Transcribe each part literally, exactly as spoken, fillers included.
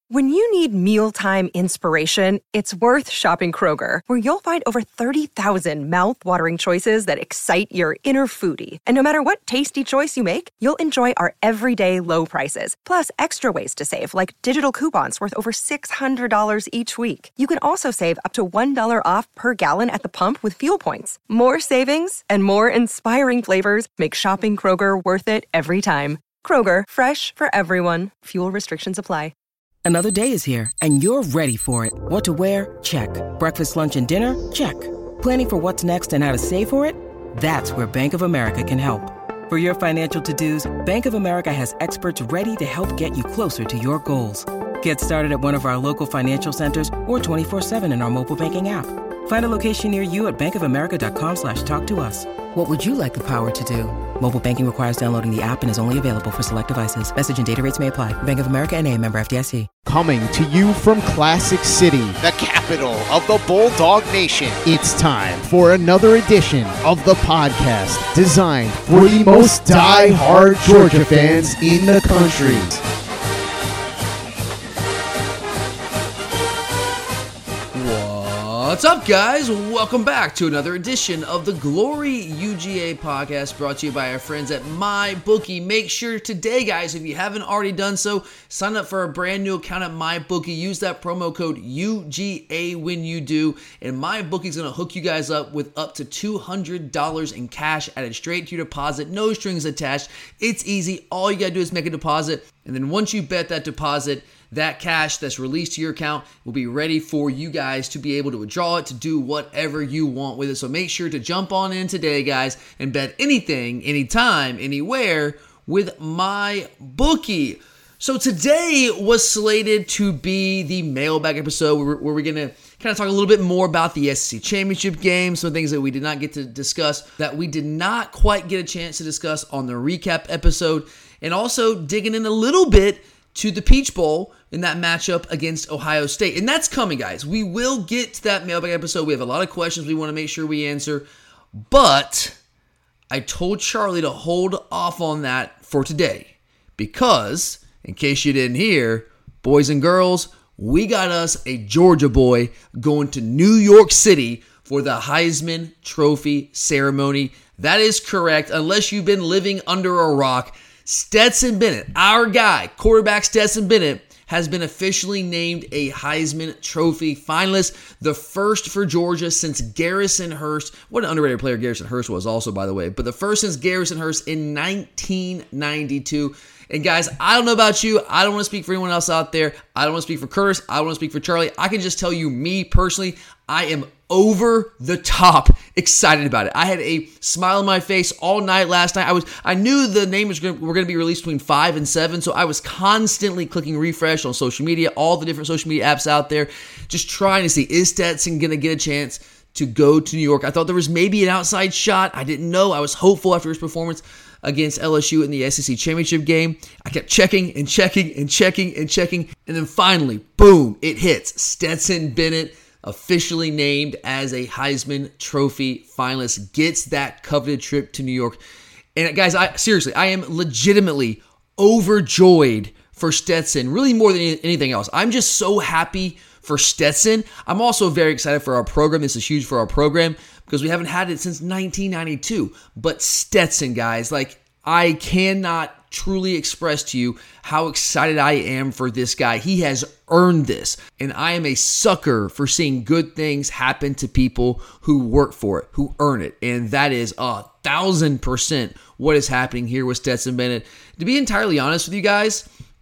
When you need mealtime inspiration, it's worth shopping Kroger, where you'll find over thirty thousand mouth-watering choices that excite your inner foodie. And no matter what tasty choice you make, you'll enjoy our everyday low prices, plus extra ways to save, like digital coupons worth over six hundred dollars each week. You can also save up to one dollar off per gallon at the pump with fuel points. More savings and more inspiring flavors make shopping Kroger worth it every time. Kroger, fresh for everyone. Fuel restrictions apply. Another day is here, and you're ready for it. What to wear? Check. Breakfast, lunch, and dinner? Check. Planning for what's next and how to save for it? That's where Bank of America can help. For your financial to-dos, Bank of America has experts ready to help get you closer to your goals. Get started at one of our local financial centers or twenty-four seven in our mobile banking app. Find a location near you at bankofamerica.com slash talk to us. What would you like the power to do? Mobile banking requires downloading the app and is only available for select devices. Message and data rates may apply. Bank of America N A, member F D I C. Coming to you from Classic City, the capital of the Bulldog Nation. It's time for another edition of the podcast designed for the most die-hard Georgia fans in the country. What's up, guys? Welcome back to another edition of the Glory U G A podcast, brought to you by our friends at MyBookie. Make sure today, guys, if you haven't already done so, sign up for a brand new account at MyBookie. Use that promo code U G A when you do, and MyBookie is going to hook you guys up with up to two hundred dollars in cash added straight to your deposit. No strings attached. It's easy. All you got to do is make a deposit, and then once you bet that deposit, that cash that's released to your account will be ready for you guys to be able to withdraw it, to do whatever you want with it. So make sure to jump on in today, guys, and bet anything, anytime, anywhere with MyBookie. So today was slated to be the mailbag episode where, where we're going to kind of talk a little bit more about the S E C Championship game, some things that we did not get to discuss, that we did not quite get a chance to discuss on the recap episode, and also digging in a little bit to the Peach Bowl in that matchup against Ohio State. And that's coming, guys. We will get to that mailbag episode. We have a lot of questions we want to make sure we answer. But I told Charlie to hold off on that for today. Because, in case you didn't hear, boys and girls, we got us a Georgia boy going to New York City for the Heisman Trophy ceremony. That is correct, unless you've been living under a rock. Stetson Bennett, our guy, quarterback Stetson Bennett, has been officially named a Heisman Trophy finalist, the first for Georgia since Garrison Hearst. What an underrated player Garrison Hearst was also, by the way, but the first since Garrison Hearst in nineteen ninety-two. And guys, I don't know about you. I don't want to speak for anyone else out there. I don't want to speak for Curtis. I don't want to speak for Charlie. I can just tell you, me personally, I am over the top excited about it. I had a smile on my face all night last night. I was, I knew the name was gonna, were going to be released between five and seven, so I was constantly clicking refresh on social media, all the different social media apps out there, just trying to see, is Stetson going to get a chance to go to New York? I thought there was maybe an outside shot. I didn't know. I was hopeful after his performance against L S U in the S E C Championship game. I kept checking and checking and checking and checking, and then finally, boom, it hits. Stetson Bennett, officially named as a Heisman Trophy finalist, gets that coveted trip to New York. And guys, I seriously, I am legitimately overjoyed for Stetson, really more than anything else. I'm just so happy for Stetson. I'm also very excited for our program. This is huge for our program because we haven't had it since nineteen ninety-two. But Stetson, guys, like, I cannot truly express to you how excited I am for this guy. He has earned this, and I am a sucker for seeing good things happen to people who work for it, who earn it, and that is a thousand percent what is happening here with Stetson Bennett. To be entirely honest with you guys,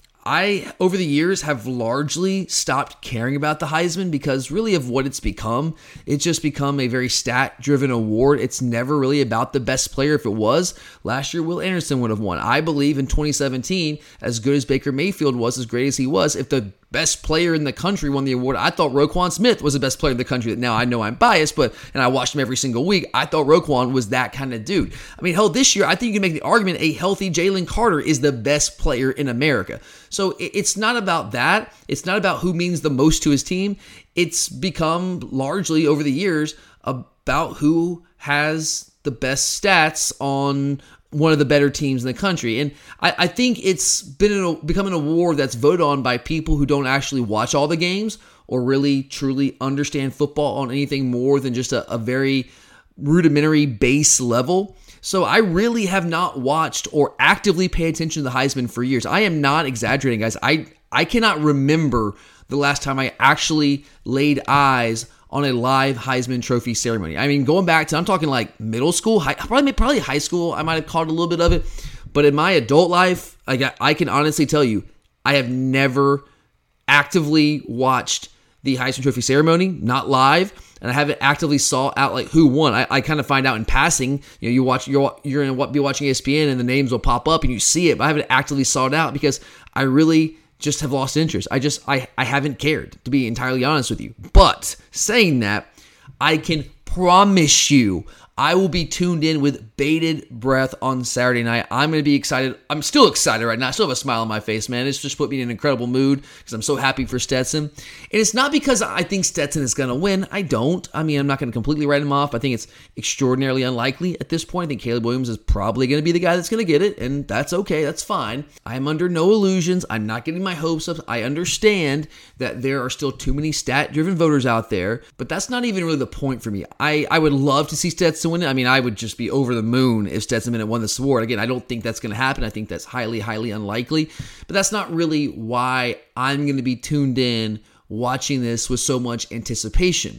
I, over the years, have largely stopped caring about the Heisman because really of what it's become. It's just become a very stat-driven award. It's never really about the best player. If it was, last year Will Anderson would have won. I believe in twenty seventeen, as good as Baker Mayfield was, as great as he was, if the best player in the country won the award, I thought Roquan Smith was the best player in the country. Now, I know I'm biased, but and I watched him every single week. I thought Roquan was that kind of dude. I mean, hell, this year, I think you can make the argument a healthy Jalen Carter is the best player in America. So it's not about that. It's not about who means the most to his team. It's become largely over the years about who has the best stats on one of the better teams in the country. And I, I think it's been an, become an award that's voted on by people who don't actually watch all the games or really truly understand football on anything more than just a, a very rudimentary base level. So I really have not watched or actively pay attention to the Heisman for years. I am not exaggerating, guys. I, I cannot remember the last time I actually laid eyes on a live Heisman Trophy ceremony. I mean, going back to, I'm talking like middle school, high, probably probably high school, I might have caught a little bit of it. But in my adult life, I, got, I can honestly tell you, I have never actively watched the Heisman Trophy ceremony, not live, and I haven't actively saw out like who won. I, I kind of find out in passing. You know, you watch, you're you're gonna be watching E S P N, and the names will pop up, and you see it. But I haven't actively sought out because I really just have lost interest. I just I I haven't cared, to be entirely honest with you. But saying that, I can promise you, I will be tuned in with bated breath on Saturday night. I'm going to be excited. I'm still excited right now. I still have a smile on my face, man. It's just put me in an incredible mood because I'm so happy for Stetson. And it's not because I think Stetson is going to win. I don't. I mean, I'm not going to completely write him off. I think it's extraordinarily unlikely at this point. I think Caleb Williams is probably going to be the guy that's going to get it, and that's okay. That's fine. I'm under no illusions. I'm not getting my hopes up. I understand that there are still too many stat-driven voters out there, but that's not even really the point for me. I, I would love to see Stetson win it. I mean, I would just be over the moon if Stetson Bennett won this award. Again, I don't think that's going to happen. I think that's highly, highly unlikely. But that's not really why I'm going to be tuned in watching this with so much anticipation.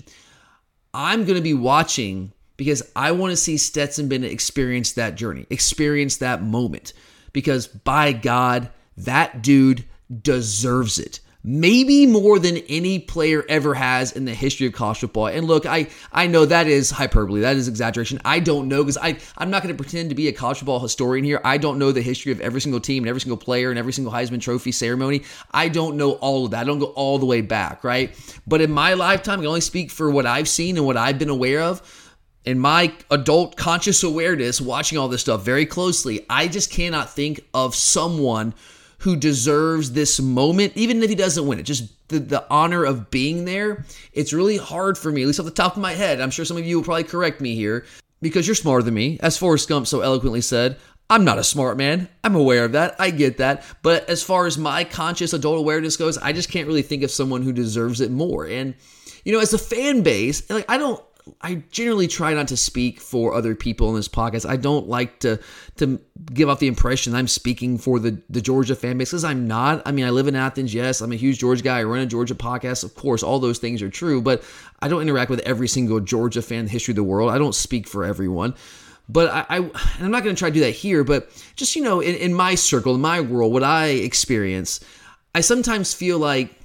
I'm going to be watching because I want to see Stetson Bennett experience that journey, experience that moment. Because by God, that dude deserves it. Maybe more than any player ever has in the history of college football. And look, I, I know that is hyperbole. That is exaggeration. I don't know because I, I'm not going to pretend to be a college football historian here. I don't know the history of every single team and every single player and every single Heisman Trophy ceremony. I don't know all of that. I don't go all the way back, right? But in my lifetime, I can only speak for what I've seen and what I've been aware of. In my adult conscious awareness, watching all this stuff very closely, I just cannot think of someone who deserves this moment, even if he doesn't win it, just the, the honor of being there. It's really hard for me, at least off the top of my head. I'm sure some of you will probably correct me here because you're smarter than me. As Forrest Gump so eloquently said, I'm not a smart man. I'm aware of that. I get that. But as far as my conscious adult awareness goes, I just can't really think of someone who deserves it more. And, you know, as a fan base, like I don't, I generally try not to speak for other people in this podcast. I don't like to to give off the impression I'm speaking for the, the Georgia fan base because I'm not. I mean, I live in Athens. Yes, I'm a huge Georgia guy. I run a Georgia podcast. Of course, all those things are true, but I don't interact with every single Georgia fan in the history of the world. I don't speak for everyone. But I, I, I'm not going to try to do that here, but just, you know, in, in my circle, in my world, what I experience, I sometimes feel like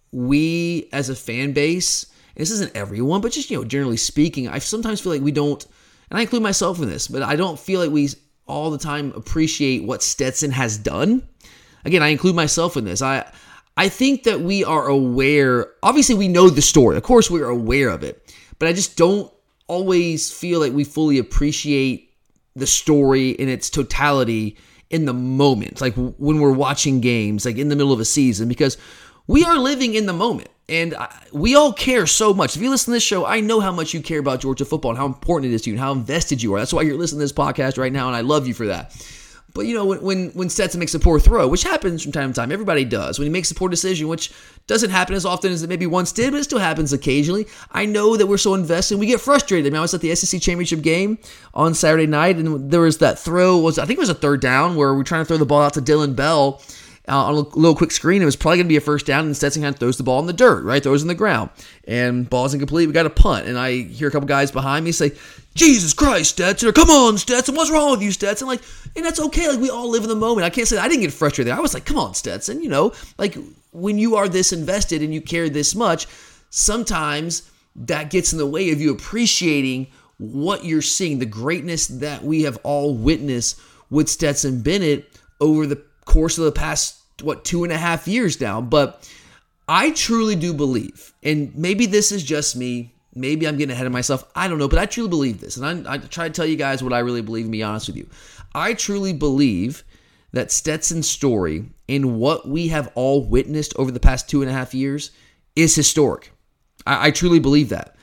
we as a fan base, this isn't everyone, but just, you know, generally speaking, I sometimes feel like we don't, and I include myself in this, but I don't feel like we all the time appreciate what Stetson has done. Again, I include myself in this. I I think that we are aware, obviously we know the story. Of course we're aware of it, but I just don't always feel like we fully appreciate the story in its totality in the moment, like when we're watching games, like in the middle of a season, because we are living in the moment. And we all care so much. If you listen to this show, I know how much you care about Georgia football and how important it is to you and how invested you are. That's why you're listening to this podcast right now, and I love you for that. But, you know, when when, when Stetson makes a poor throw, which happens from time to time, everybody does. When he makes a poor decision, which doesn't happen as often as it maybe once did, but it still happens occasionally. I know that we're so invested. We get frustrated. I mean, I was at the S E C Championship game on Saturday night, and there was that throw. Was I think it was a third down where we're trying to throw the ball out to Dylan Bell. Uh, on a little quick screen, it was probably going to be a first down, and Stetson kind of throws the ball in the dirt, right? Throws in the ground, and ball's incomplete. We got a punt, and I hear a couple guys behind me say, Jesus Christ, Stetson, or come on, Stetson, what's wrong with you, Stetson? Like, and that's okay. Like, we all live in the moment. I can't say that I didn't get frustrated there. I was like, come on, Stetson, you know, like when you are this invested and you care this much, sometimes that gets in the way of you appreciating what you're seeing, the greatness that we have all witnessed with Stetson Bennett over the course of the past what, two and a half years now. But I truly do believe, and maybe this is just me, maybe I'm getting ahead of myself, I don't know, but I truly believe this, and I, I try to tell you guys what I really believe, and be honest with you. I truly believe that Stetson's story and what we have all witnessed over the past two and a half years is historic. I, I truly believe that.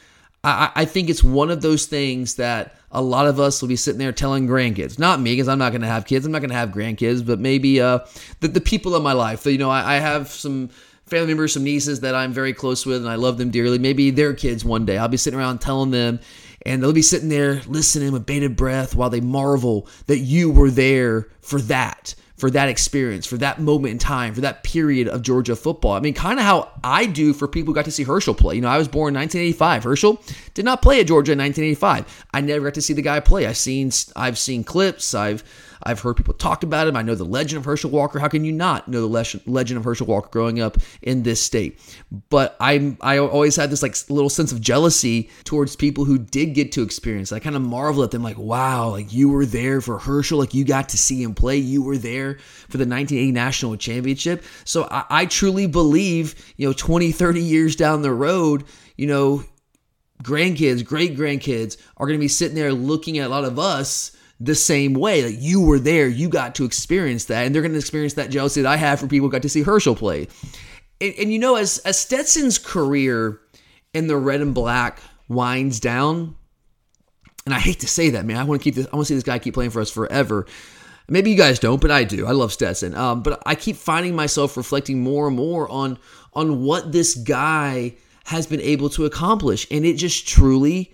I, I think it's one of those things that a lot of us will be sitting there telling grandkids. Not me, because I'm not going to have kids. I'm not going to have grandkids, but maybe uh, the, the people in my life. So, you know, I, I have some family members, some nieces that I'm very close with, and I love them dearly. Maybe their kids one day. I'll be sitting around telling them, and they'll be sitting there listening with bated breath while they marvel that you were there for that. for that experience, for that moment in time, for that period of Georgia football. I mean, kind of how I do for people who got to see Herschel play. You know, I was born in nineteen eighty-five. Herschel did not play at Georgia in nineteen eighty-five. I never got to see the guy play. I've seen, I've seen clips. I've, I've heard people talk about him. I know the legend of Herschel Walker. How can you not know the legend of Herschel Walker growing up in this state? But I, I always had this like little sense of jealousy towards people who did get to experience. I kind of marvel at them, like, wow, like you were there for Herschel, like you got to see him play. You were there for the nineteen eighty national championship. So I, I truly believe, you know, twenty, thirty years down the road, you know, grandkids, great grandkids are going to be sitting there looking at a lot of us the same way. Like you were there, you got to experience that, and they're going to experience that jealousy that I have for people who got to see Herschel play. And, and you know, as, as Stetson's career in the red and black winds down, and I hate to say that, man, I want to keep this, I want to see this guy keep playing for us forever. Maybe you guys don't, but I do. I love Stetson. Um, but I keep finding myself reflecting more and more on, on what this guy has been able to accomplish, and it just truly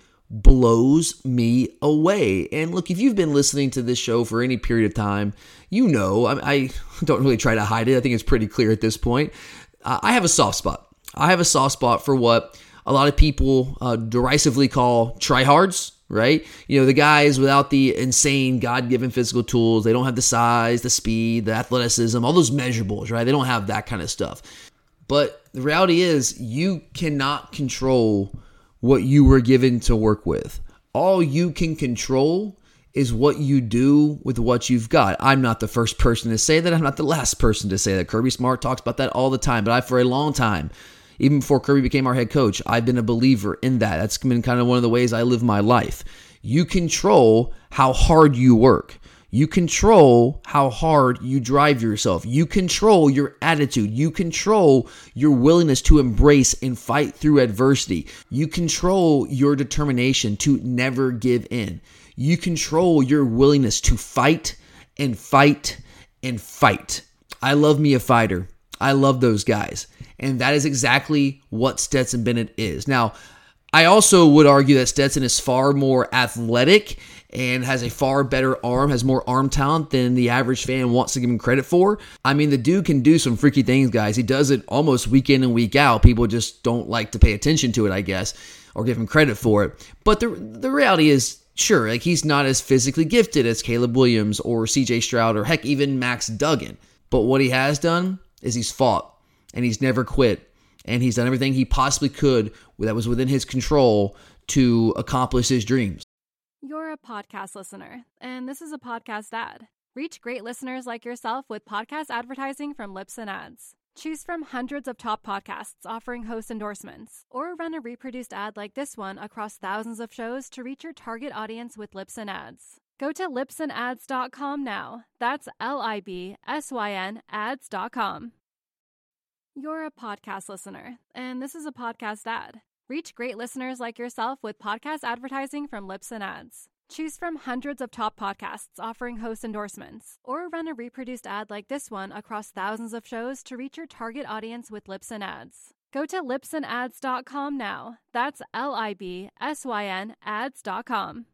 blows me away. And look, if you've been listening to this show for any period of time, you know, I, I don't really try to hide it. I think it's pretty clear at this point. Uh, I have a soft spot. I have a soft spot for what a lot of people uh, derisively call tryhards, right? You know, the guys without the insane God-given physical tools. They don't have the size, the speed, the athleticism, all those measurables, right? They don't have that kind of stuff. But the reality is you cannot control what you were given to work with. All you can control is what you do with what you've got. I'm not the first person to say that. I'm not the last person to say that. Kirby Smart talks about that all the time. But I, for a long time, even before Kirby became our head coach, I've been a believer in that. That's been kind of one of the ways I live my life. You control how hard you work. You control how hard you drive yourself. You control your attitude. You control your willingness to embrace and fight through adversity. You control your determination to never give in. You control your willingness to fight and fight and fight. I love me a fighter. I love those guys. And that is exactly what Stetson Bennett is. Now, I also would argue that Stetson is far more athletic and has a far better arm, has more arm talent than the average fan wants to give him credit for. I mean, the dude can do some freaky things, guys. He does it almost week in and week out. People just don't like to pay attention to it, I guess, or give him credit for it. But the the reality is, sure, like he's not as physically gifted as Caleb Williams or C J Stroud or heck, even Max Duggan. But what he has done is he's fought and he's never quit. And he's done everything he possibly could that was within his control to accomplish his dreams. You're a podcast listener, and this is a podcast ad. Reach great listeners like yourself with podcast advertising from Libsyn Ads. Choose from hundreds of top podcasts offering host endorsements, or run a reproduced ad like this one across thousands of shows to reach your target audience with Libsyn Ads. Go to libsyn ads dot com now. That's L I B S Y N ads dot com. You're a podcast listener, and this is a podcast ad. Reach great listeners like yourself with podcast advertising from Libsyn Ads. Choose from hundreds of top podcasts offering host endorsements, or run a reproduced ad like this one across thousands of shows to reach your target audience with Libsyn Ads. Go to libsyn ads dot com now. That's L I B S Y N ads dot com.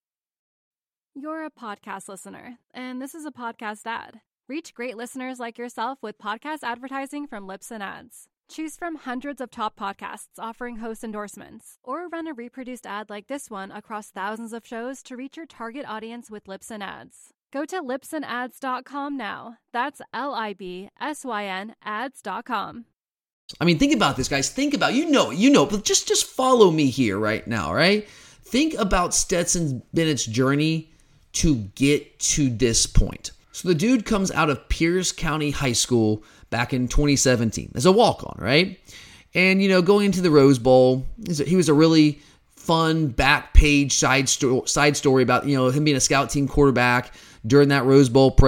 You're a podcast listener, and this is a podcast ad. Reach great listeners like yourself with podcast advertising from Libsyn Ads. Choose from hundreds of top podcasts offering host endorsements, or run a reproduced ad like this one across thousands of shows to reach your target audience with Libsyn Ads. Go to libsyn ads dot com now. That's L I B S Y N ads dot com. I mean, think about this, guys. Think about, you know, you know, but just, just follow me here right now, right? Think about Stetson Bennett's journey to get to this point. So the dude comes out of Pierce County High School back in twenty seventeen as a walk-on, right? And, you know, going into the Rose Bowl, he was a really fun back page side, sto- side story about, you know, him being a scout team quarterback during that Rose Bowl prep.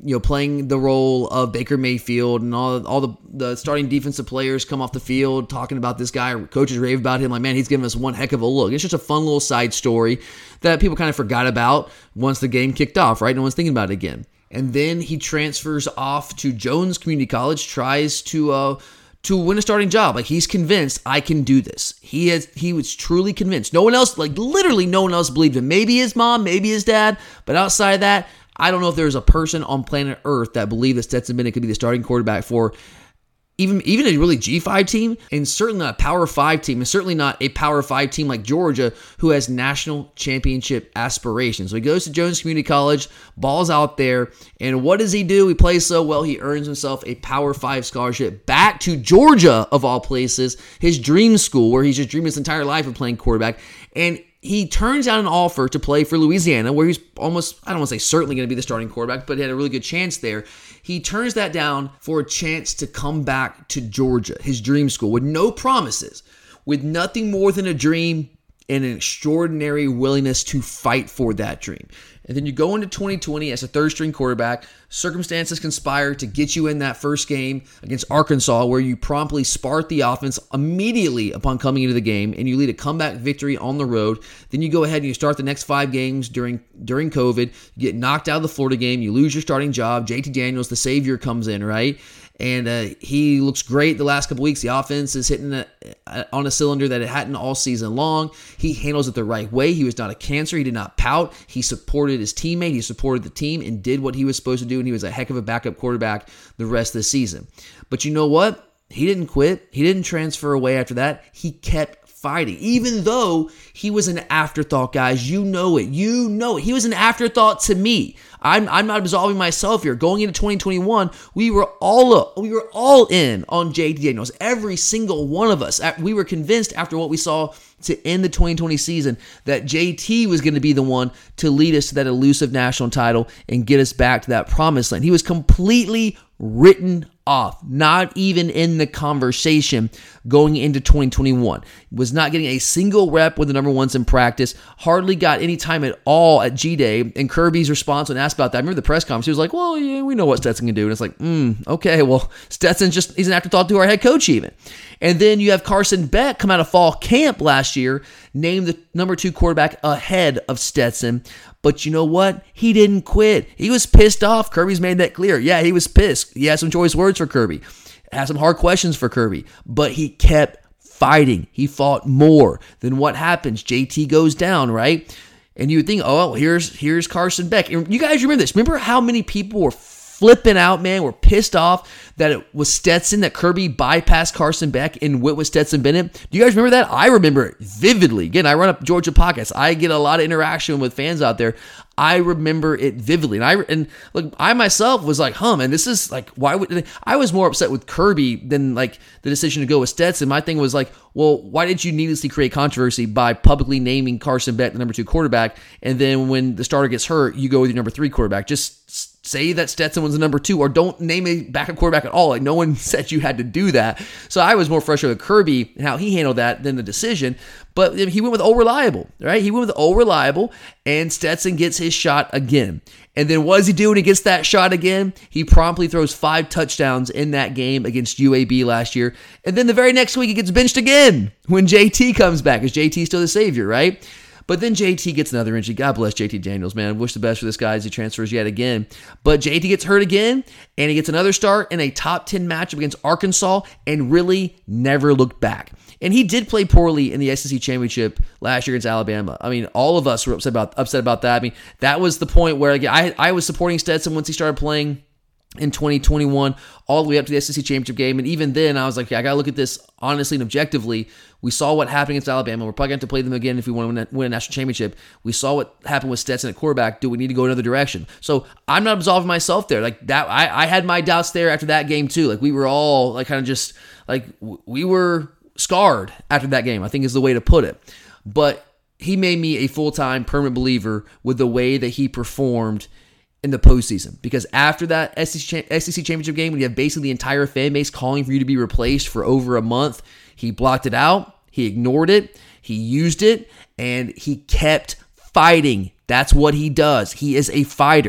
you know, playing the role of Baker Mayfield, and all all the, the starting defensive players come off the field talking about this guy. Coaches rave about him like, man, he's giving us one heck of a look. It's just a fun little side story that people kind of forgot about once the game kicked off, right? No one's thinking about it again. And then he transfers off to Jones Community College, tries to uh, to win a starting job. Like, he's convinced, I can do this. He has he was truly convinced. No one else, like literally no one else believed him. Maybe his mom, maybe his dad, but outside of that, I don't know if there's a person on planet Earth that believed that Stetson Bennett could be the starting quarterback for even, even a really G five team, and certainly not a Power five team, and certainly not a Power five team like Georgia, who has national championship aspirations. So he goes to Jones Community College, balls out there, and what does he do? He plays so well, he earns himself a Power five scholarship back to Georgia, of all places, his dream school, where he's just dreamed his entire life of playing quarterback, and he turns down an offer to play for Louisiana, where he's almost, I don't want to say certainly going to be the starting quarterback, but he had a really good chance there. He turns that down for a chance to come back to Georgia, his dream school, with no promises, with nothing more than a dream and an extraordinary willingness to fight for that dream. And then you go into twenty twenty as a third-string quarterback. Circumstances conspire to get you in that first game against Arkansas, where you promptly spark the offense immediately upon coming into the game, and you lead a comeback victory on the road. Then you go ahead and you start the next five games during during COVID. You get knocked out of the Florida game. You lose your starting job. J T Daniels, the savior, comes in, right? And uh, he looks great the last couple weeks. The offense is hitting a, a, on a cylinder that it hadn't all season long. He handles it the right way. He was not a cancer. He did not pout. He supported his teammate. He supported the team and did what he was supposed to do, and he was a heck of a backup quarterback the rest of the season. But you know what? He didn't quit. He didn't transfer away after that. He kept fighting, even though he was an afterthought, guys. You know it. You know it. He was an afterthought to me. I'm I'm not absolving myself here. Going into twenty twenty-one, we were all up. We were all in on J T Daniels. Every single one of us. We were convinced after what we saw to end the twenty twenty season that J T was going to be the one to lead us to that elusive national title and get us back to that promised land. He was completely written off, not even in the conversation going into twenty twenty-one. Was not getting a single rep with the number ones in practice, hardly got any time at all at G-Day, and Kirby's response when asked about that, I remember the press conference, he was like, well, yeah, we know what Stetson can do, and it's like, mm, okay, well, Stetson's just, he's an afterthought to our head coach even. And then you have Carson Beck come out of fall camp last year, named the number two quarterback ahead of Stetson. But you know what? He didn't quit. He was pissed off. Kirby's made that clear. Yeah, he was pissed. He had some choice words for Kirby. Had some hard questions for Kirby. But he kept fighting. He fought more. Then what happens? J T goes down, right? And you would think, oh, here's here's Carson Beck. And you guys remember this. Remember how many people were flipping out, man, were pissed off that it was Stetson, that Kirby bypassed Carson Beck and went with Stetson Bennett? Do you guys remember that? I remember it vividly. Again, I run up Georgia podcasts. I get a lot of interaction with fans out there. I remember it vividly. And I and look, I myself was like, huh, man, this is like, why would they? I was more upset with Kirby than like the decision to go with Stetson. My thing was like, well, why did you needlessly create controversy by publicly naming Carson Beck the number two quarterback, and then when the starter gets hurt, you go with your number three quarterback? Just say that Stetson was the number two, or don't name a backup quarterback at all. Like, no one said you had to do that. So I was more frustrated with Kirby and how he handled that than the decision. But he went with old reliable, right? He went with old reliable, and Stetson gets his shot again. And then what does he do when he gets that shot again? He promptly throws five touchdowns in that game against U A B last year. And then the very next week, he gets benched again when J T comes back, because J T's still the savior, right? But then J T gets another injury. God bless J T Daniels, man. I wish the best for this guy as he transfers yet again. But J T gets hurt again, and he gets another start in a top ten matchup against Arkansas, and really never looked back. And he did play poorly in the S E C championship last year against Alabama. I mean, all of us were upset about upset about that. I mean, that was the point where like, I I was supporting Stetson once he started playing in twenty twenty-one, all the way up to the S E C championship game. And even then, I was like, okay, I got to look at this honestly and objectively. We saw what happened against Alabama. We're probably going to have to play them again if we want to win a national championship. We saw what happened with Stetson at quarterback. Do we need to go another direction? So I'm not absolving myself there. Like that, I, I had my doubts there after that game too. Like we were all like kind of just like we were scarred after that game, I think is the way to put it. But he made me a full-time permanent believer with the way that he performed in the postseason. Because after that S E C championship game, when you have basically the entire fan base calling for you to be replaced for over a month, he blocked it out, he ignored it, he used it, and he kept fighting. That's what he does. He is a fighter.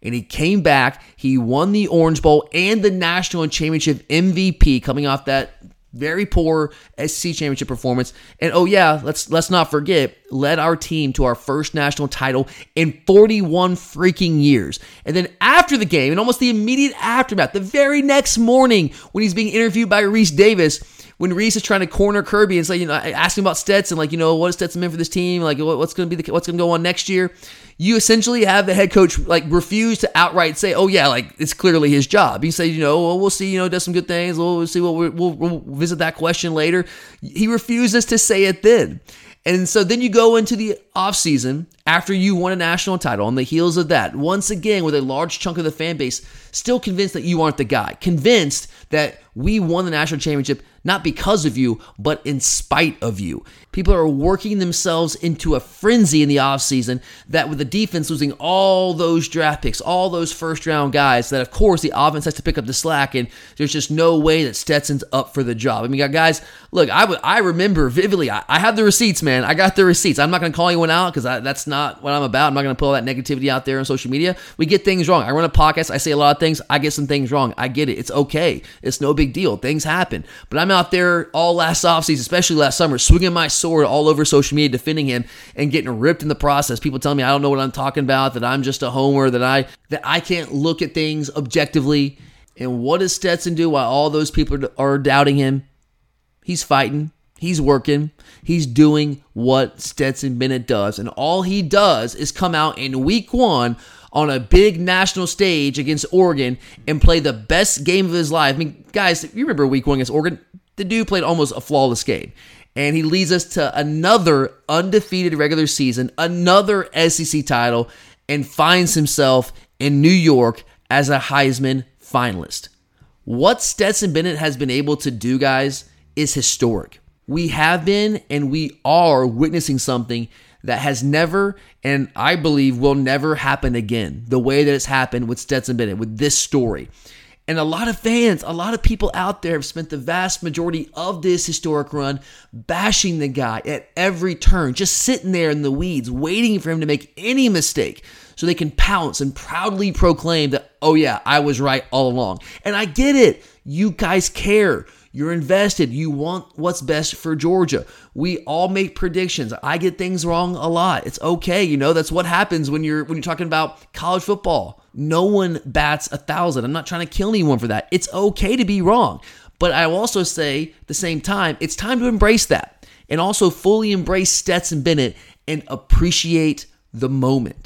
and he came back. He won the Orange Bowl and the National Championship M V P coming off that very poor S E C championship performance. And oh yeah, let's let's not forget, led our team to our first national title in forty-one freaking years. And then after the game, and almost the immediate aftermath, the very next morning when he's being interviewed by Reese Davis, when Reese is trying to corner Kirby and say, you know, asking about Stetson, like, you know, what does Stetson mean for this team? Like, what's going to be the, what's going to go on next year? You essentially have the head coach like refuse to outright say, oh yeah, like it's clearly his job. You say, you know, well, we'll see, you know, does some good things. We'll, we'll see what we'll, we'll, we'll visit that question later. He refuses to say it then. And so then you go into the offseason after you won a national title on the heels of that, once again with a large chunk of the fan base still convinced that you aren't the guy, convinced that we won the national championship not because of you, but in spite of you. People are working themselves into a frenzy in the offseason that with the defense losing all those draft picks, all those first-round guys, that of course the offense has to pick up the slack, and there's just no way that Stetson's up for the job. I mean, guys, look, I, w- I remember vividly, I, I have the receipts, man. I got the receipts. I'm not going to call anyone out because that's not what I'm about. I'm not going to put all that negativity out there on social media. We get things wrong. I run a podcast. I say a lot of things. I get some things wrong. I get it. It's okay. It's no big deal. Things happen. But I'm out there all last offseason, especially last summer, swinging my sword all over social media, defending him and getting ripped in the process. People tell me I don't know what I'm talking about, that I'm just a homer, that I that I can't look at things objectively. And what does Stetson do while all those people are doubting him? He's fighting. He's working. He's doing what Stetson Bennett does. And all he does is come out in week one on a big national stage against Oregon and play the best game of his life. I mean, guys, you remember week one against Oregon? The dude played almost a flawless game. And he leads us to another undefeated regular season, another S E C title, and finds himself in New York as a Heisman finalist. What Stetson Bennett has been able to do, guys, is historic. We have been and we are witnessing something that has never, and I believe will never happen again, the way that it's happened with Stetson Bennett, with this story. And a lot of fans, a lot of people out there have spent the vast majority of this historic run bashing the guy at every turn, just sitting there in the weeds, waiting for him to make any mistake so they can pounce and proudly proclaim that, oh yeah, I was right all along. And I get it. You guys care. You're invested. You want what's best for Georgia. We all make predictions. I get things wrong a lot. It's okay. You know, that's what happens when you're when you're talking about college football. No one bats a thousand. I'm not trying to kill anyone for that. It's okay to be wrong. But I will also say at the same time, it's time to embrace that and also fully embrace Stetson Bennett and appreciate the moment.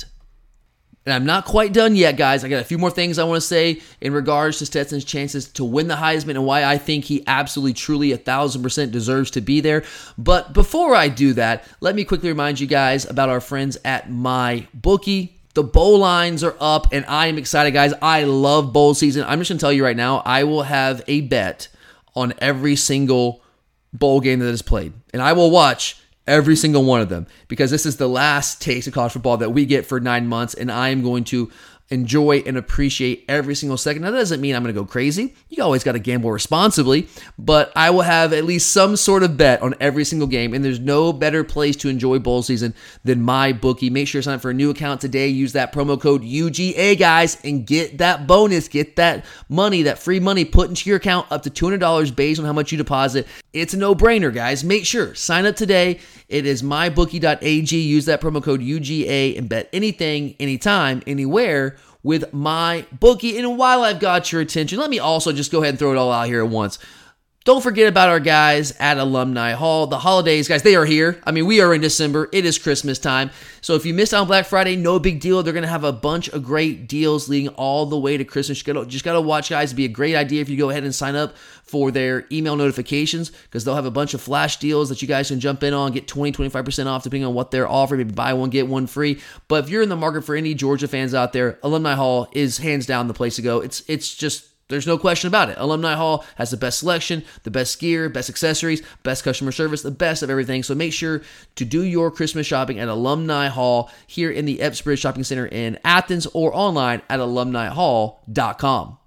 And I'm not quite done yet, guys. I got a few more things I want to say in regards to Stetson's chances to win the Heisman and why I think he absolutely, truly, a thousand percent deserves to be there. But before I do that, let me quickly remind you guys about our friends at MyBookie. The bowl lines are up, and I am excited, guys. I love bowl season. I'm just going to tell you right now, I will have a bet on every single bowl game that is played. And I will watch every single one of them, because this is the last taste of college football that we get for nine months, and I am going to enjoy and appreciate every single second. Now, that doesn't mean I'm going to go crazy. You always got to gamble responsibly, but I will have at least some sort of bet on every single game, and there's no better place to enjoy bowl season than MyBookie. Make sure to sign up for a new account today. Use that promo code U G A, guys, and get that bonus. Get that money, that free money put into your account up to two hundred dollars based on how much you deposit. It's a no-brainer, guys. Make sure, sign up today. It is my bookie dot a g. Use that promo code U G A and bet anything, anytime, anywhere with MyBookie. And while I've got your attention, let me also just go ahead and throw it all out here at once. Don't forget about our guys at Alumni Hall. The holidays, guys, they are here. I mean, we are in December. It is Christmas time. So if you missed out on Black Friday, no big deal. They're going to have a bunch of great deals leading all the way to Christmas. You just got to watch, guys. It'd be a great idea if you go ahead and sign up for their email notifications, because they'll have a bunch of flash deals that you guys can jump in on, get twenty, twenty-five percent off depending on what they're offering. Maybe buy one, get one free. But if you're in the market for any Georgia fans out there, Alumni Hall is hands down the place to go. It's it's just... There's no question about it. Alumni Hall has the best selection, the best gear, best accessories, best customer service, the best of everything. So make sure to do your Christmas shopping at Alumni Hall here in the Epps Bridge Shopping Center in Athens, or online at alumni hall dot com.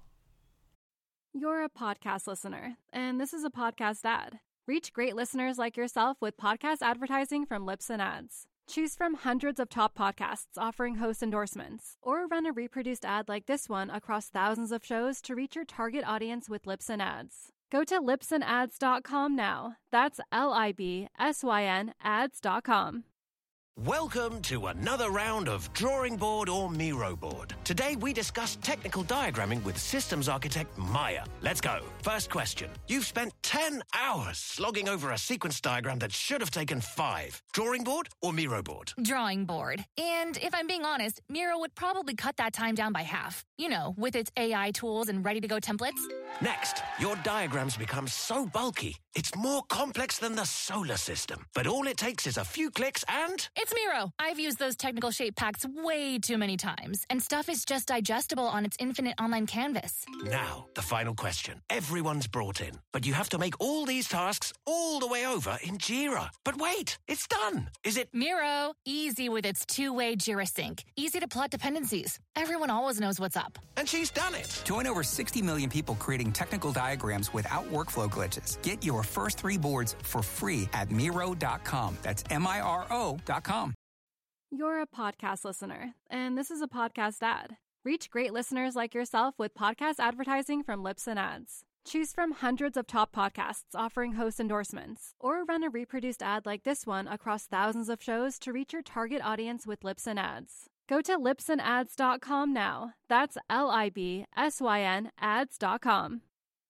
You're a podcast listener, and this is a podcast ad. Reach great listeners like yourself with podcast advertising from Lips and Ads. Choose from hundreds of top podcasts offering host endorsements, or run a reproduced ad like this one across thousands of shows to reach your target audience with Libsyn Ads. Go to libsyn ads dot com now. That's L I B S Y N ads dot com. Welcome to another round of Drawing Board or Miro Board. Today we discuss technical diagramming with systems architect Maya. Let's go. First question. You've spent ten hours slogging over a sequence diagram that should have taken five. Drawing board or Miro board? Drawing board. And if I'm being honest, Miro would probably cut that time down by half. You know, with its A I tools and ready-to-go templates. Next, your diagrams become so bulky, it's more complex than the solar system. But all it takes is a few clicks and... It's Miro. I've used those technical shape packs way too many times, and stuff is just digestible on its infinite online canvas. Now, the final question. Everyone's brought in, but you have to make all these tasks all the way over in Jira. But wait, it's done. Is it... Miro, easy with its two-way Jira sync. Easy to plot dependencies. Everyone always knows what's up. And she's done it. Join over sixty million people creating technical diagrams without workflow glitches. Get your first three boards for free at Miro dot com. That's M I R O dot com. You're a podcast listener, and this is a podcast ad. Reach great listeners like yourself with podcast advertising from Libsyn Ads. Choose from hundreds of top podcasts offering host endorsements, or run a reproduced ad like this one across thousands of shows to reach your target audience with Libsyn Ads. Go to libsyn ads dot com now. That's L I B S Y N ads dot com.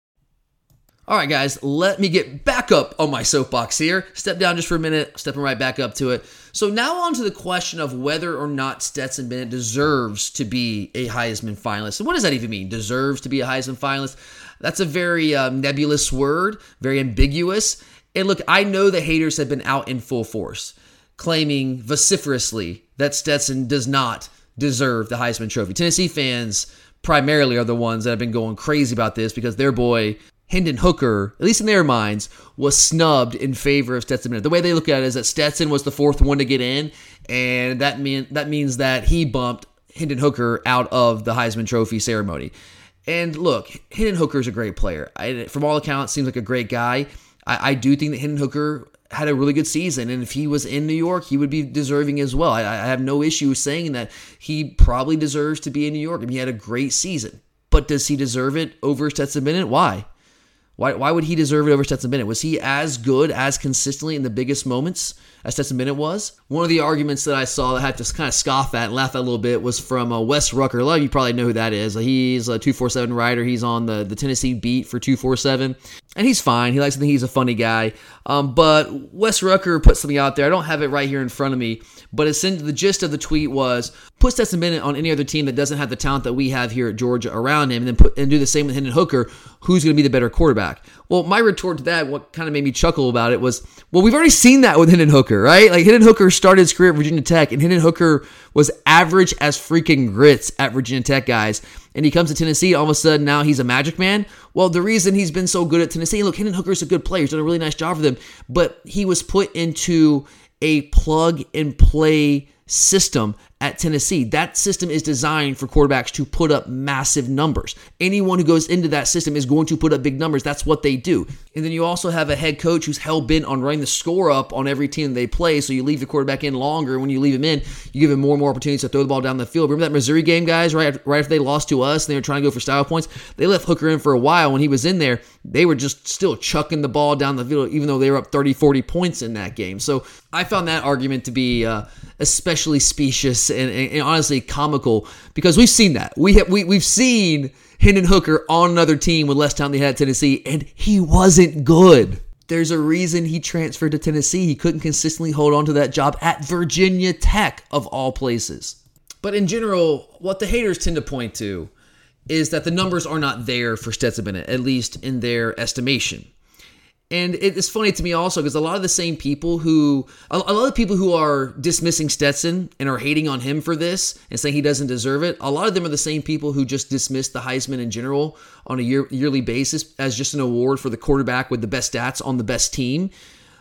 All right, guys, let me get back up on my soapbox here. Step down just for a minute, stepping right back up to it. So now on to the question of whether or not Stetson Bennett deserves to be a Heisman finalist. And what does that even mean, deserves to be a Heisman finalist? That's a very um, nebulous word, very ambiguous. And look, I know the haters have been out in full force, claiming vociferously that Stetson does not deserve the Heisman Trophy. Tennessee fans primarily are the ones that have been going crazy about this because their boy Hendon Hooker, at least in their minds, was snubbed in favor of Stetson Bennett. The way they look at it is that Stetson was the fourth one to get in, and that mean that means that he bumped Hendon Hooker out of the Heisman Trophy ceremony. And look, Hendon Hooker is a great player. I, from all accounts, seems like a great guy. I, I do think that Hendon Hooker had a really good season, and if he was in New York, he would be deserving as well. I, I have no issue saying that he probably deserves to be in New York. I mean, he had a great season, but does he deserve it over Stetson Bennett? Why? Why why would he deserve it over Stetson Bennett? Was he as good, as consistently in the biggest moments as Stetson Bennett was? One of the arguments that I saw that I had to kind of scoff at and laugh at a little bit was from uh, Wes Rucker. A lot of you probably know who that is. He's a two forty-seven writer. He's on the, the Tennessee beat for two forty-seven. And he's fine. He likes to think he's a funny guy. Um, but Wes Rucker put something out there. I don't have it right here in front of me. But it's in, the gist of the tweet was, put Stetson Bennett on any other team that doesn't have the talent that we have here at Georgia around him, and then put and do the same with Hendon Hooker. Who's going to be the better quarterback? Well, my retort to that, what kind of made me chuckle about it was, well, we've already seen that with Hendon Hooker, right? Like, Hendon Hooker started his career at Virginia Tech, and Hendon Hooker was average as freaking grits at Virginia Tech, guys. And he comes to Tennessee, all of a sudden now he's a magic man. Well, the reason he's been so good at Tennessee, look, Hendon Hooker's a good player. He's done a really nice job for them, but he was put into a plug-and-play system at Tennessee. That system is designed for quarterbacks to put up massive numbers. Anyone who goes into that system is going to put up big numbers. That's what they do. And then you also have a head coach who's hell-bent on running the score up on every team they play, so you leave the quarterback in longer. When you leave him in, you give him more and more opportunities to throw the ball down the field. Remember that Missouri game, guys, right after, right after they lost to us and they were trying to go for style points? They left Hooker in for a while. When he was in there, they were just still chucking the ball down the field, even though they were up thirty, forty points in that game. So I found that argument to be uh, especially specious and, and, and honestly comical, because we've seen that. We have, we, we've seen Hendon Hooker on another team with less talent they had at Tennessee, and he wasn't good. There's a reason he transferred to Tennessee. He couldn't consistently hold on to that job at Virginia Tech, of all places. But in general, what the haters tend to point to is that the numbers are not there for Stetson Bennett, at least in their estimation. And it's funny to me also because a lot of the same people who, a lot of people who are dismissing Stetson and are hating on him for this and saying he doesn't deserve it, a lot of them are the same people who just dismiss the Heisman in general on a year, yearly basis as just an award for the quarterback with the best stats on the best team.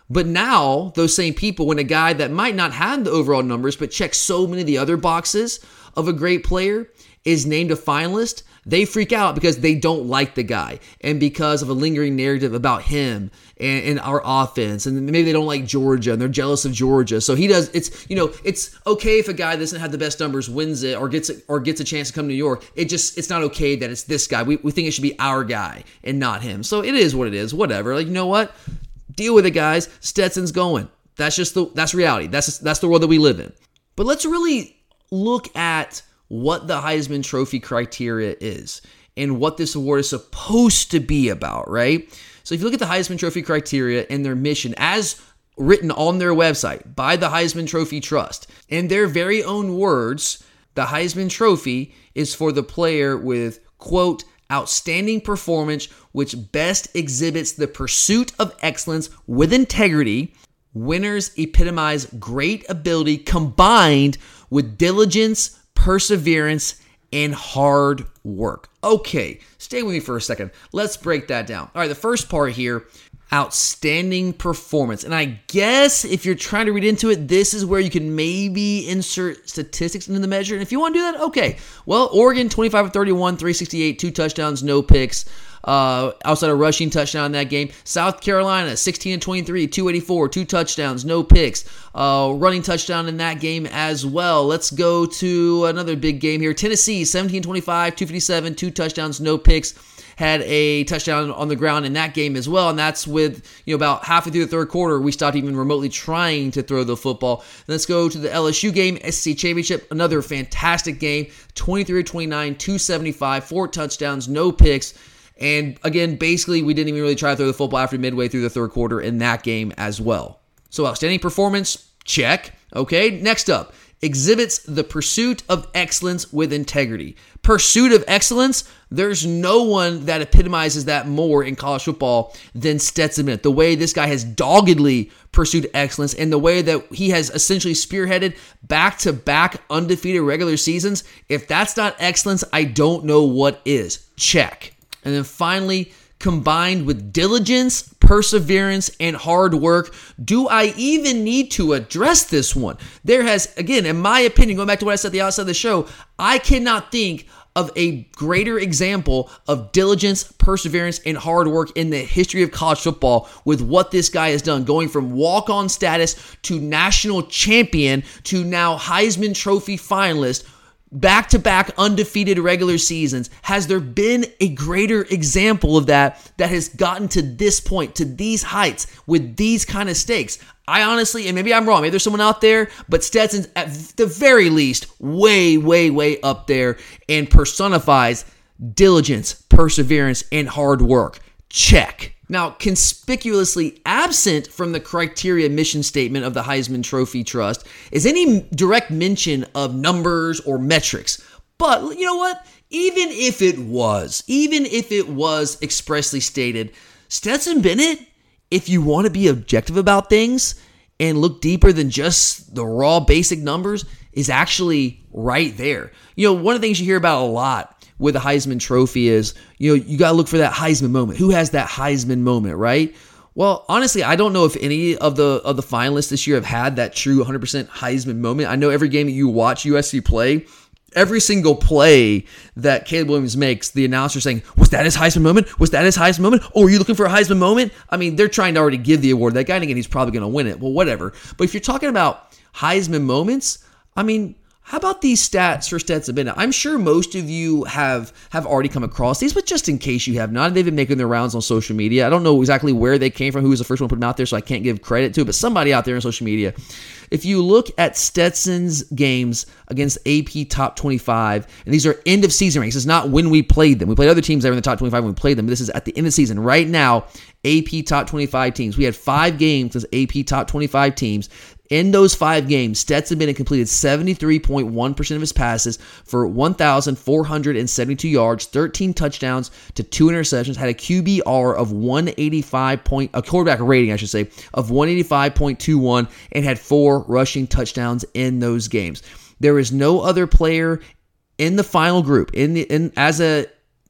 But now, those same people, when a guy that might not have the overall numbers, but checks so many of the other boxes of a great player, is named a finalist, they freak out because they don't like the guy and because of a lingering narrative about him and, and our offense. And maybe they don't like Georgia and they're jealous of Georgia. So he does, it's, you know, it's okay if a guy that doesn't have the best numbers wins it or gets it or gets a chance to come to New York. It just, it's not okay that it's this guy. We, we think it should be our guy and not him. So it is what it is, whatever. Like, you know what? Deal with it, guys. Stetson's going. That's just the, that's reality. That's, just, that's the world that we live in. But let's really look at what the Heisman Trophy criteria is and what this award is supposed to be about, right? So if you look at the Heisman Trophy criteria and their mission as written on their website by the Heisman Trophy Trust, in their very own words, the Heisman Trophy is for the player with, quote, outstanding performance which best exhibits the pursuit of excellence with integrity. Winners epitomize great ability combined with diligence, perseverance, and hard work. Okay, stay with me for a second. Let's break that down. All right, the first part here, outstanding performance. And I guess if you're trying to read into it, this is where you can maybe insert statistics into the measure. And if you want to do that, okay. Well, Oregon, twenty-five of thirty-one, three sixty-eight, two touchdowns, no picks. Uh, outside a rushing touchdown in that game. South Carolina, sixteen and twenty-three, two eighty-four, two touchdowns, no picks. Uh, running touchdown in that game as well. Let's go to another big game here. Tennessee, seventeen twenty-five, two fifty-seven, two touchdowns, no picks. Had a touchdown on the ground in that game as well, and that's with, you know, about halfway through the third quarter, we stopped even remotely trying to throw the football. Let's go to the L S U game, S E C Championship, another fantastic game, twenty-three twenty-nine, two seventy-five, four touchdowns, no picks. And again, basically, we didn't even really try to throw the football after midway through the third quarter in that game as well. So outstanding performance, check. Okay, next up, exhibits the pursuit of excellence with integrity. Pursuit of excellence, there's no one that epitomizes that more in college football than Stetson Bennett. The way this guy has doggedly pursued excellence and the way that he has essentially spearheaded back-to-back undefeated regular seasons. If that's not excellence, I don't know what is. Check. And then finally, combined with diligence, perseverance, and hard work, do I even need to address this one? There has, again, in my opinion, going back to what I said at the outset of the show, I cannot think of a greater example of diligence, perseverance, and hard work in the history of college football with what this guy has done, going from walk-on status to national champion to now Heisman Trophy finalist, back-to-back undefeated regular seasons. Has there been a greater example of that that has gotten to this point, to these heights, with these kind of stakes? I honestly, and maybe I'm wrong, maybe there's someone out there, but Stetson's at the very least way, way, way up there and personifies diligence, perseverance, and hard work. Check. Now, conspicuously absent from the criteria mission statement of the Heisman Trophy Trust is any direct mention of numbers or metrics. But you know what? Even if it was, even if it was expressly stated, Stetson Bennett, if you want to be objective about things and look deeper than just the raw basic numbers, is actually right there. You know, one of the things you hear about a lot with the Heisman Trophy is, you know, you got to look for that Heisman moment. Who has that Heisman moment, right? Well, honestly, I don't know if any of the of the finalists this year have had that true one hundred percent Heisman moment. I know every game that you watch U S C play, every single play that Caleb Williams makes, the announcer saying, was that his Heisman moment? Was that his Heisman moment? Oh, are you looking for a Heisman moment? I mean, they're trying to already give the award to that guy, and again, he's probably going to win it. Well, whatever. But if you're talking about Heisman moments, I mean, how about these stats for Stetson Bennett? I'm sure most of you have, have already come across these, but just in case you have not, they've been making their rounds on social media. I don't know exactly where they came from, who was the first one to put them out there, so I can't give credit to it, but somebody out there on social media. If you look at Stetson's games against A P Top twenty-five, and these are end-of-season rankings. It's not when we played them. We played other teams that were in the top twenty-five when we played them, but this is at the end of the season. Right now, A P Top twenty-five teams. We had five games as A P Top twenty-five teams. In those five games, Stetson Bennett completed seventy-three point one percent of his passes for one thousand four hundred seventy-two yards, thirteen touchdowns to two interceptions, had a Q B R of one eighty-five point, a quarterback rating, I should say, of one eighty-five point two one, and had four rushing touchdowns in those games. There is no other player in the final group, in the in as a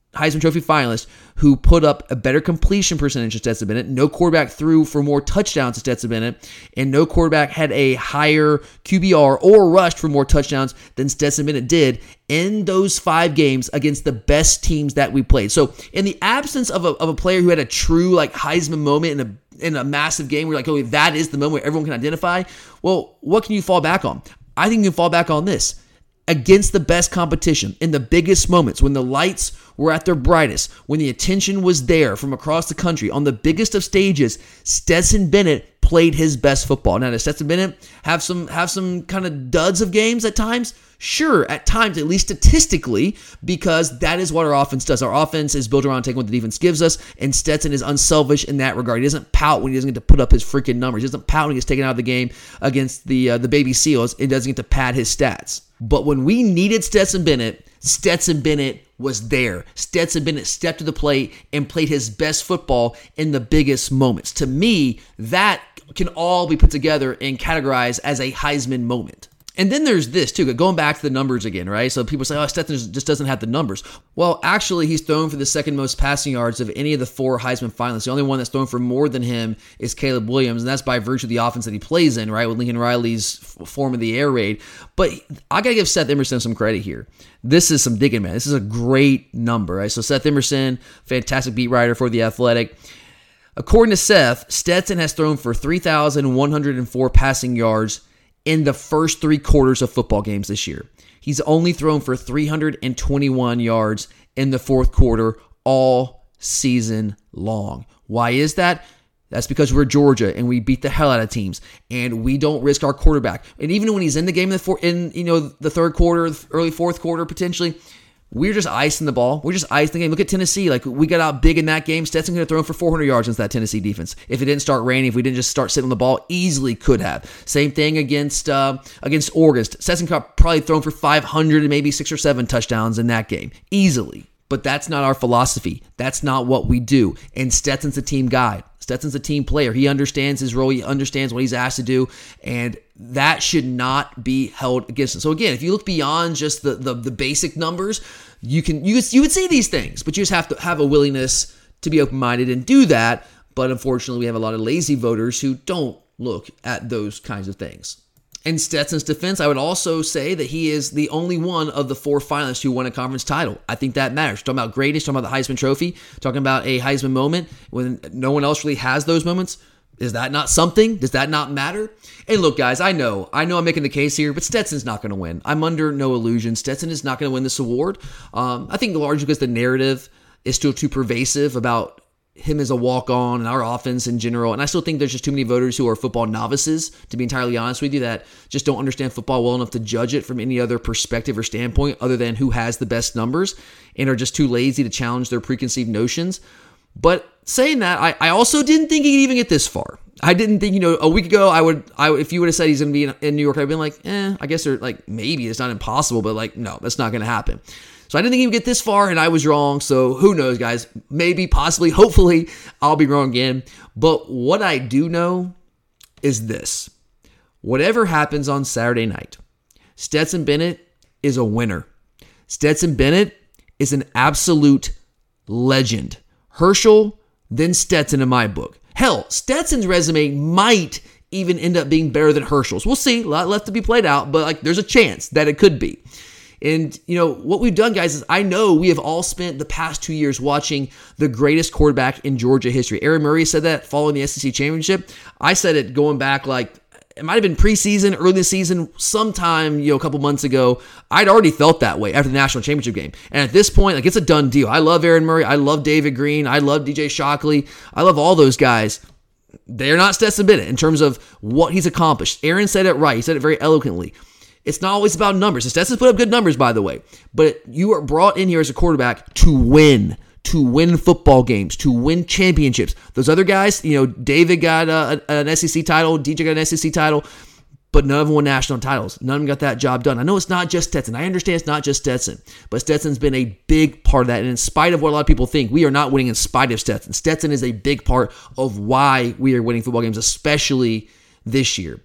Heisman Trophy finalist who put up a better completion percentage than Stetson Bennett. No quarterback threw for more touchdowns than Stetson Bennett. And no quarterback had a higher Q B R or rushed for more touchdowns than Stetson Bennett did in those five games against the best teams that we played. So in the absence of a, of a player who had a true like Heisman moment in a, in a massive game where like, oh, that is the moment where everyone can identify, well, what can you fall back on? I think you can fall back on this. Against the best competition, in the biggest moments, when the lights were at their brightest, when the attention was there from across the country, on the biggest of stages, Stetson Bennett played his best football. Now, does Stetson Bennett have some have some kind of duds of games at times? Sure, at times, at least statistically, because that is what our offense does. Our offense is built around taking what the defense gives us, and Stetson is unselfish in that regard. He doesn't pout when he doesn't get to put up his freaking numbers. He doesn't pout when he gets taken out of the game against the uh, the Baby Seals. He doesn't get to pad his stats. But when we needed Stetson Bennett, Stetson Bennett was there. Stetson Bennett stepped to the plate and played his best football in the biggest moments. To me, that can all be put together and categorized as a Heisman moment. And then there's this too, going back to the numbers again, right? So people say, oh, Stetson just doesn't have the numbers. Well, actually, he's thrown for the second most passing yards of any of the four Heisman finalists. The only one that's thrown for more than him is Caleb Williams, and that's by virtue of the offense that he plays in, right, with Lincoln Riley's form of the air raid. But I got to give Seth Emerson some credit here. This is some digging, man. This is a great number, right? So Seth Emerson, fantastic beat writer for The Athletic. According to Seth, Stetson has thrown for three thousand one hundred four passing yards in the first three quarters of football games this year. He's only thrown for three hundred twenty-one yards in the fourth quarter all season long. Why is that? That's because we're Georgia and we beat the hell out of teams and we don't risk our quarterback. And even when he's in the game in the, four, in, you know, the third quarter, early fourth quarter potentially, we're just icing the ball. We're just icing the game. Look at Tennessee. Like, we got out big in that game. Stetson could have thrown for four hundred yards against that Tennessee defense. If it didn't start raining, if we didn't just start sitting on the ball, easily could have. Same thing against uh, against Oregon. Stetson could have probably thrown for five hundred and maybe six or seven touchdowns in that game. Easily. But that's not our philosophy. That's not what we do. And Stetson's a team guy. Stetson's a team player. He understands his role. He understands what he's asked to do. And that should not be held against him. So again, if you look beyond just the the, the basic numbers, you can you, you would see these things, but you just have to have a willingness to be open-minded and do that. But unfortunately, we have a lot of lazy voters who don't look at those kinds of things. In Stetson's defense, I would also say that he is the only one of the four finalists who won a conference title. I think that matters. We're talking about greatness, talking about the Heisman Trophy, talking about a Heisman moment when no one else really has those moments. Is that not something? Does that not matter? And look, guys, I know, I know I'm making the case here, but Stetson's not going to win. I'm under no illusion. Stetson is not going to win this award. Um, I think largely because the narrative is still too pervasive about him as a walk-on and our offense in general. And I still think there's just too many voters who are football novices, to be entirely honest with you, that just don't understand football well enough to judge it from any other perspective or standpoint other than who has the best numbers and are just too lazy to challenge their preconceived notions. But saying that, I, I also didn't think he'd even get this far. I didn't think, you know, a week ago, I would, I if you would have said he's going to be in, in New York, I'd been like, eh, I guess they're like, maybe it's not impossible, but like, no, that's not going to happen. So I didn't think he would get this far, and I was wrong. So who knows, guys? Maybe, possibly, hopefully, I'll be wrong again. But what I do know is this. Whatever happens on Saturday night, Stetson Bennett is a winner. Stetson Bennett is an absolute legend. Herschel, then Stetson in my book. Hell, Stetson's resume might even end up being better than Herschel's. We'll see. A lot left to be played out, but like there's a chance that it could be. And, you know, what we've done, guys, is I know we have all spent the past two years watching the greatest quarterback in Georgia history. Aaron Murray said that following the S E C championship. I said it going back like, it might have been preseason, early in the season, sometime, you know, a couple months ago. I'd already felt that way after the national championship game. And at this point, like, it's a done deal. I love Aaron Murray. I love David Green. I love D J Shockley. I love all those guys. They're not Stetson Bennett in terms of what he's accomplished. Aaron said it right. He said it very eloquently. It's not always about numbers. And Stetson's put up good numbers, by the way. But you are brought in here as a quarterback to win. To win football games, to win championships. Those other guys, you know, David got a, an S E C title, D J got an S E C title, but none of them won national titles. None of them got that job done. I know it's not just Stetson. I understand it's not just Stetson, but Stetson's been a big part of that. And in spite of what a lot of people think, we are not winning in spite of Stetson. Stetson is a big part of why we are winning football games, especially this year.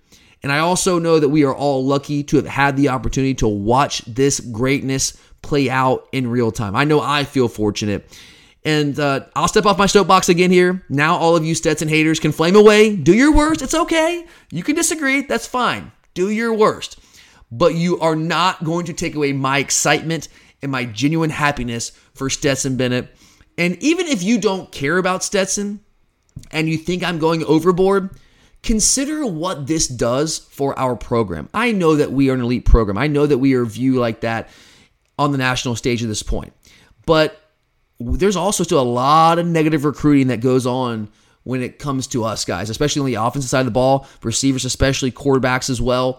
And I also know that we are all lucky to have had the opportunity to watch this greatness play out in real time. I know I feel fortunate. And uh, I'll step off my soapbox again here. Now all of you Stetson haters can flame away. Do your worst. It's okay. You can disagree. That's fine. Do your worst. But you are not going to take away my excitement and my genuine happiness for Stetson Bennett. And even if you don't care about Stetson and you think I'm going overboard, consider what this does for our program. I know that we are an elite program. I know that we are viewed like that on the national stage at this point. But there's also still a lot of negative recruiting that goes on when it comes to us guys, especially on the offensive side of the ball, receivers especially, quarterbacks as well.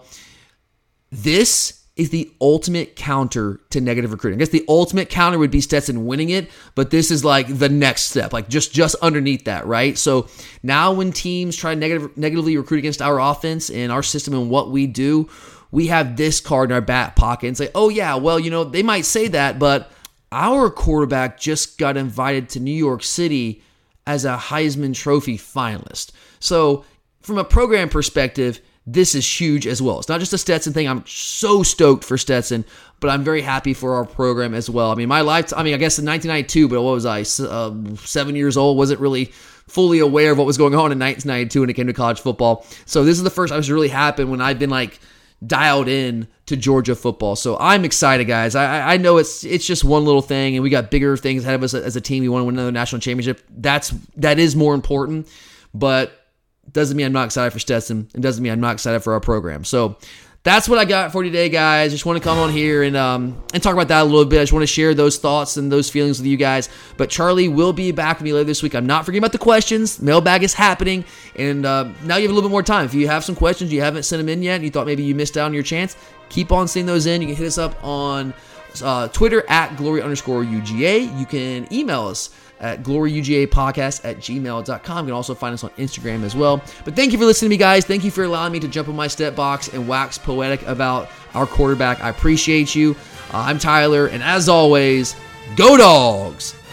This is the ultimate counter to negative recruiting. I guess the ultimate counter would be Stetson winning it, but this is like the next step, like just, just underneath that, right? So now when teams try to negative, negatively recruit against our offense and our system and what we do, we have this card in our back pocket and say, oh yeah, well, you know, they might say that, but our quarterback just got invited to New York City as a Heisman Trophy finalist. So from a program perspective, this is huge as well. It's not just a Stetson thing. I'm so stoked for Stetson, but I'm very happy for our program as well. I mean, my life, I mean, I guess in nineteen ninety-two, but what was I, uh, seven years old, wasn't really fully aware of what was going on in nineteen ninety-two when it came to college football. So this is the first I was really happy when I've been like dialed in to Georgia football. So I'm excited, guys. I I know it's it's just one little thing, and we got bigger things ahead of us as a team. We want to win another national championship. That's that is more important, but doesn't mean I'm not excited for Stetson. It doesn't mean I'm not excited for our program. So that's what I got for today, guys. Just want to come on here and um and talk about that a little bit. I just want to share those thoughts and those feelings with you guys. But Charlie will be back with me later this week. I'm not forgetting about the questions. Mailbag is happening, and uh, now you have a little bit more time. If you have some questions, you haven't sent them in yet, and you thought maybe you missed out on your chance, keep on sending those in. You can hit us up on uh, Twitter at glory underscore UGA. You can email us at gloryugapodcast at gmail dot com. You can also find us on Instagram as well. But thank you for listening to me, guys. Thank you for allowing me to jump in my step box and wax poetic about our quarterback. I appreciate you. Uh, I'm Tyler, and as always, go Dogs!